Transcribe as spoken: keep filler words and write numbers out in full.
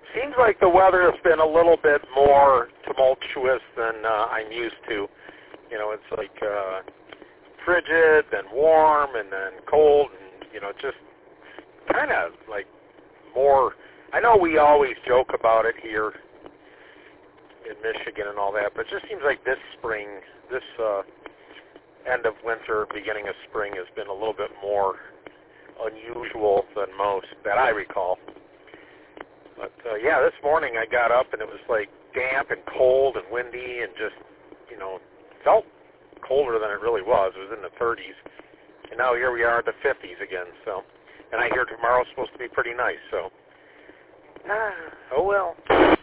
seems like the weather has been a little bit more tumultuous than uh, I'm used to. You know, it's like uh, frigid, then warm, and then cold, and, you know, just kind of like more. I know we always joke about it here in Michigan and all that, but it just seems like this spring, this uh, end of winter, beginning of spring has been a little bit more unusual than most that I recall. But, uh, yeah, this morning I got up and it was like damp and cold and windy and just, you know, felt colder than it really was. It was in the thirties. And now here we are at the fifties again. So, and I hear tomorrow's supposed to be pretty nice. So, ah, oh well.